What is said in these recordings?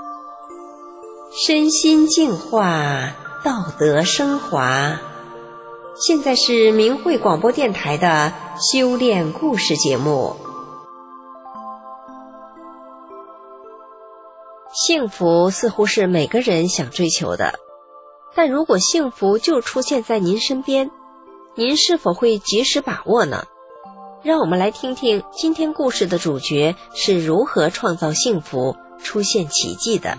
身心净化，道德升华。现在是明慧广播电台的修炼故事节目。幸福似乎是每个人想追求的，但如果幸福就出现在您身边，您是否会及时把握呢？让我们来听听今天故事的主角是如何创造幸福、出现奇迹的。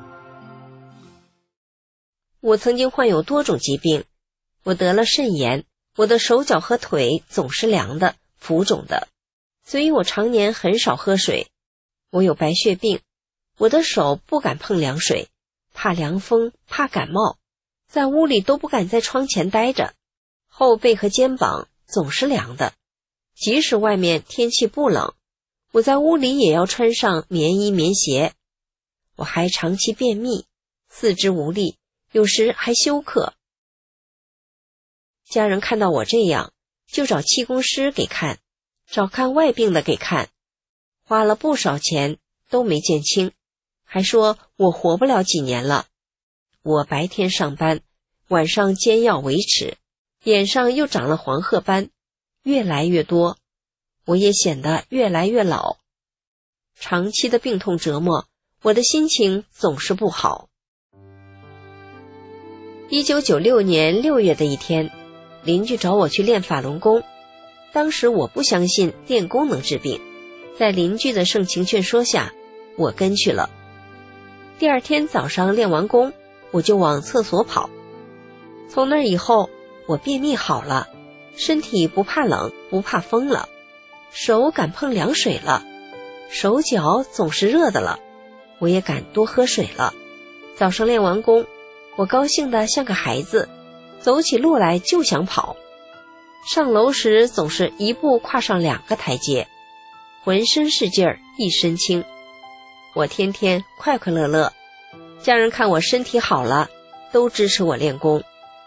我曾经患有多种疾病，我得了肾炎，我的手脚和腿总是凉的、浮肿的，所以我常年很少喝水。我有白血病，我的手不敢碰凉水，怕凉风，怕感冒，在屋里都不敢在窗前待着，后背和肩膀总是凉的，即使外面天气不冷，我在屋里也要穿上棉衣棉鞋。我还长期便秘，四肢无力，有时还休克。家人看到我这样，就找气功师给看，找看外病的给看，花了不少钱都没见轻，还说我活不了几年了。我白天上班，晚上煎药维持，眼上又长了黄褐斑，越来越多，我也显得越来越老。长期的病痛折磨，我的心情总是不好。1996年6月的一天，邻居找我去练法轮功。当时我不相信练功能治病，在邻居的盛情劝说下，我跟去了。第二天早上练完功，我就往厕所跑。从那以后，我便秘好了，身体不怕冷，不怕风了，手敢碰凉水了，手脚总是热的了，我也敢多喝水了。早上练完功，我高兴得像个孩子，走起路来就想跑，上楼时总是一步跨上2个台阶，浑身是劲儿，一身轻。我天天快快乐乐，家人看我身体好了，都支持我练功。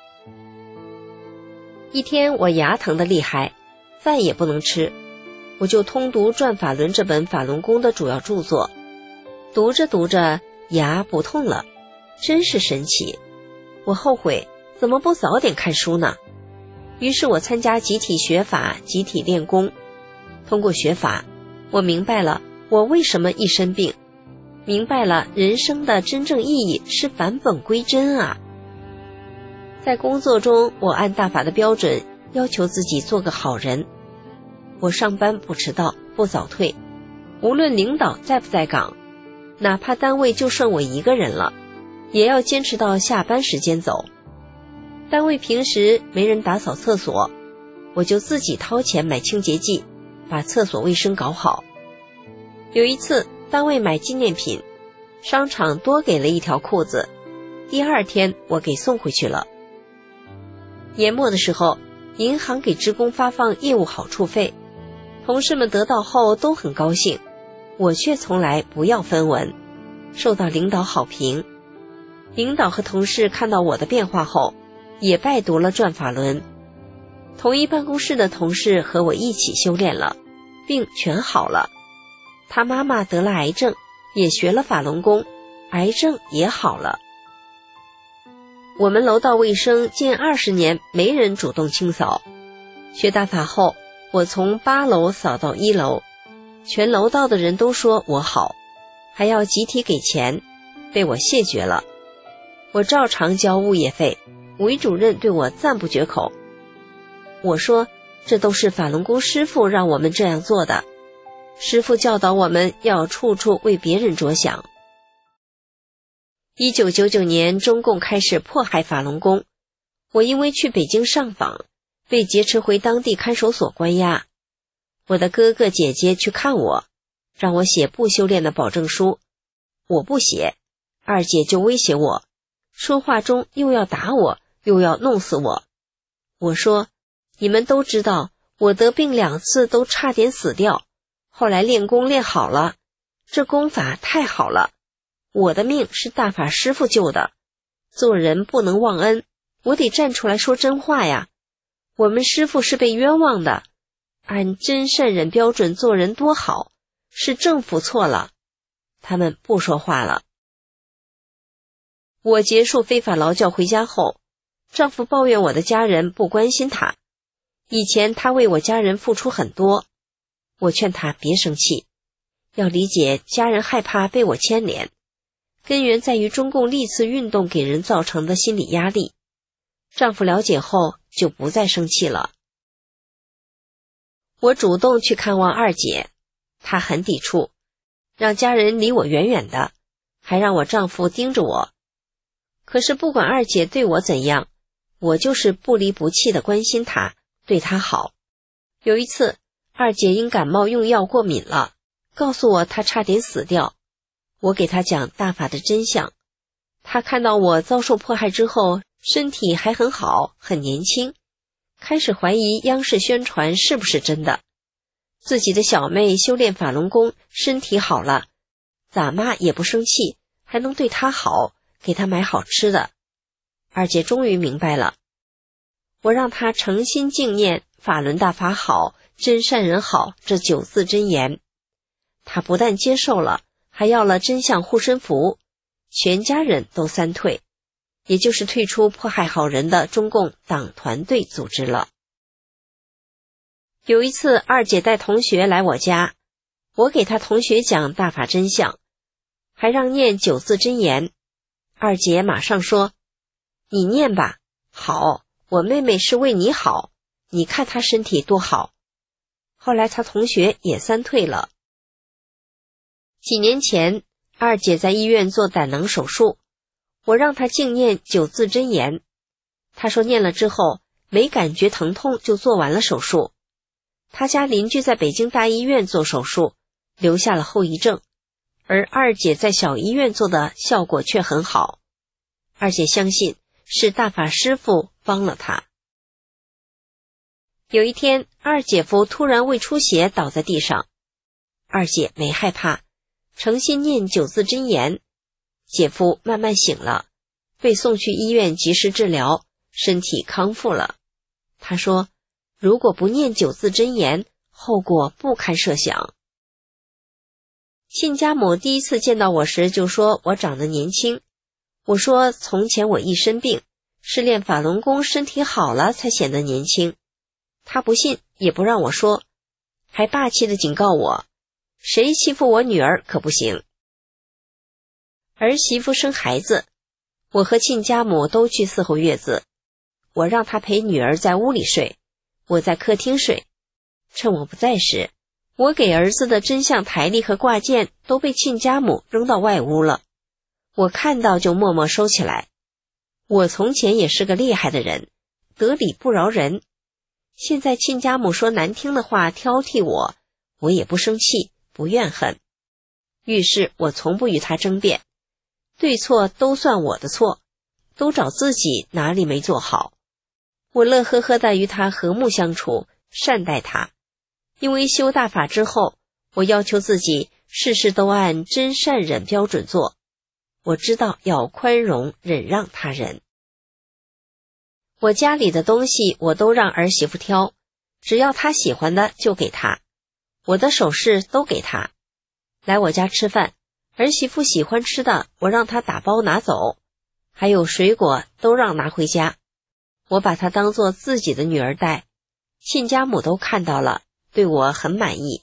一天我牙疼得厉害，饭也不能吃，我就通读《转法轮》这本法轮功的主要著作，读着读着牙不痛了，真是神奇。我后悔怎么不早点看书呢？于是我参加集体学法，集体练功。通过学法，我明白了我为什么一身病，明白了人生的真正意义是返本归真啊。在工作中，我按大法的标准要求自己做个好人。我上班不迟到，不早退，无论领导在不在岗，哪怕单位就剩我一个人了，也要坚持到下班时间走。单位平时没人打扫厕所，我就自己掏钱买清洁剂，把厕所卫生搞好。有一次单位买纪念品，商场多给了一条裤子，第二天我给送回去了。年末的时候，银行给职工发放业务好处费，同事们得到后都很高兴，我却从来不要分文，受到领导好评。领导和同事看到我的变化后，也拜读了《转法轮》。同一办公室的同事和我一起修炼了，病全好了。他妈妈得了癌症，也学了法轮功，癌症也好了。我们楼道卫生近20年没人主动清扫，学大法后，我从8楼扫到1楼，全楼道的人都说我好，还要集体给钱，被我谢绝了。我照常交物业费，韦主任对我赞不绝口。我说，这都是法轮功师父让我们这样做的，师父教导我们要处处为别人着想。1999年，中共开始迫害法轮功，我因为去北京上访，被劫持回当地看守所关押。我的哥哥姐姐去看我，让我写不修炼的保证书，我不写，二姐就威胁我，说话中又要打我，又要弄死我。我说，你们都知道，我得病2次都差点死掉，后来练功练好了，这功法太好了，我的命是大法师父救的，做人不能忘恩，我得站出来说真话呀。我们师父是被冤枉的，按真善忍标准做人多好，是政府错了。他们不说话了。 我结束非法劳教回家后，丈夫抱怨我的家人不关心他。以前他为我家人付出很多，我劝他别生气，要理解家人害怕被我牵连，根源在于中共历次运动给人造成的心理压力。丈夫了解后就不再生气了。我主动去看望二姐，她很抵触，让家人离我远远的，还让我丈夫盯着我。可是不管二姐对我怎样，我就是不离不弃地关心她，对她好。有一次，二姐因感冒用药过敏了，告诉我她差点死掉。我给她讲大法的真相，她看到我遭受迫害之后，身体还很好，很年轻，开始怀疑央视宣传是不是真的。自己的小妹修炼法轮功，身体好了，咋骂也不生气，还能对她好，给她买好吃的。二姐终于明白了，我让她诚心敬念法轮大法好，真善人好这9字真言。她不但接受了，还要了真相护身符，全家人都3退，也就是退出迫害好人的中共党团队组织了。有一次，二姐带同学来我家，我给她同学讲大法真相，还让念9字真言。二姐马上说：“你念吧，好，我妹妹是为你好，你看她身体多好。”后来她同学也3退了。几年前，二姐在医院做胆囊手术，我让她净念9字真言。她说念了之后没感觉疼痛就做完了手术。她家邻居在北京大医院做手术，留下了后遗症，而二姐在小医院做的效果却很好。二姐相信是大法师父帮了她。有一天，二姐夫突然胃出血倒在地上，二姐没害怕，诚心念9字真言，姐夫慢慢醒了，被送去医院及时治疗，身体康复了。他说，如果不念9字真言，后果不堪设想。亲家母第一次见到我时就说我长得年轻，我说从前我一身病，是练法轮功身体好了才显得年轻。他不信，也不让我说，还霸气地警告我，谁欺负我女儿可不行。儿媳妇生孩子，我和亲家母都去伺候月子，我让她陪女儿在屋里睡，我在客厅睡。趁我不在时，我给儿子的真相台历和挂件都被亲家母扔到外屋了，我看到就默默收起来。我从前也是个厉害的人，得理不饶人，现在亲家母说难听的话挑剔我，我也不生气，不怨恨。遇事我从不与他争辩，对错都算我的错，都找自己哪里没做好。我乐呵呵地与他和睦相处，善待他。因为修大法之后，我要求自己事事都按真善忍标准做，我知道要宽容忍让他人。我家里的东西我都让儿媳妇挑，只要她喜欢的就给她，我的首饰都给她。来我家吃饭，儿媳妇喜欢吃的我让她打包拿走，还有水果都让拿回家，我把她当作自己的女儿待，亲家母都看到了，对我很满意。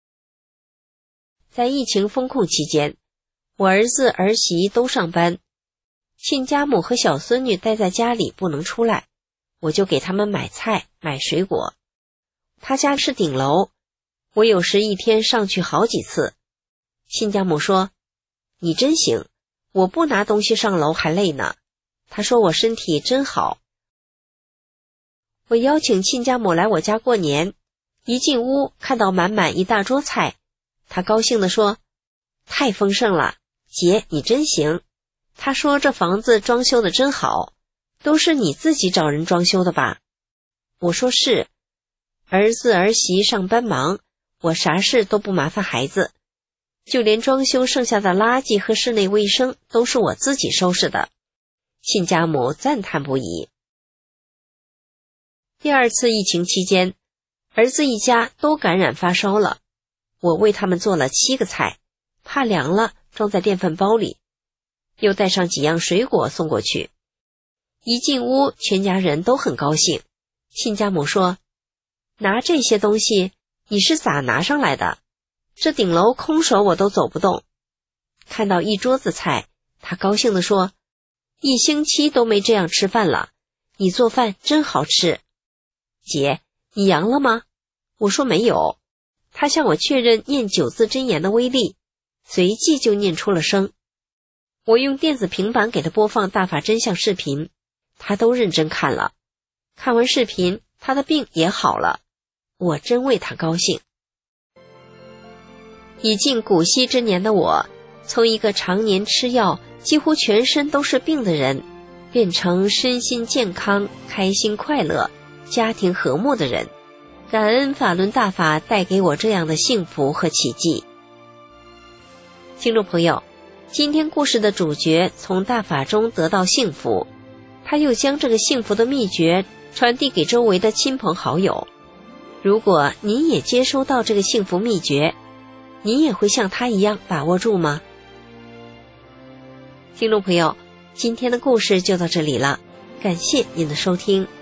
在疫情封控期间，我儿子儿媳都上班，亲家母和小孙女待在家里不能出来，我就给他们买菜买水果。他家是顶楼，我有时一天上去好几次。亲家母说，你真行，我不拿东西上楼还累呢。他说我身体真好。我邀请亲家母来我家过年，一进屋看到满满一大桌菜，他高兴地说，太丰盛了，姐你真行。他说这房子装修得真好，都是你自己找人装修的吧？我说是，儿子儿媳上班忙，我啥事都不麻烦孩子，就连装修剩下的垃圾和室内卫生都是我自己收拾的。亲家母赞叹不已。第2次疫情期间，儿子一家都感染发烧了，我为他们做了7个菜，怕凉了装在电饭煲里。 又带上几样水果送过去。一进屋，全家人都很高兴。亲家母说：“拿这些东西，你是咋拿上来的？这顶楼空手我都走不动。”看到一桌子菜，他高兴地说：“1星期都没这样吃饭了，你做饭真好吃。”姐，你阳了吗？我说没有。他向我确认念9字真言的威力，随即就念出了声。我用电子平板给他播放大法真相视频，他都认真看了。看完视频，他的病也好了，我真为他高兴。已近古稀之年的我，从一个常年吃药，几乎全身都是病的人，变成身心健康、开心快乐、家庭和睦的人。感恩法轮大法带给我这样的幸福和奇迹。听众朋友，今天故事的主角从大法中得到幸福，他又将这个幸福的秘诀传递给周围的亲朋好友。如果你也接收到这个幸福秘诀，你也会像他一样把握住吗？听众朋友，今天的故事就到这里了，感谢您的收听。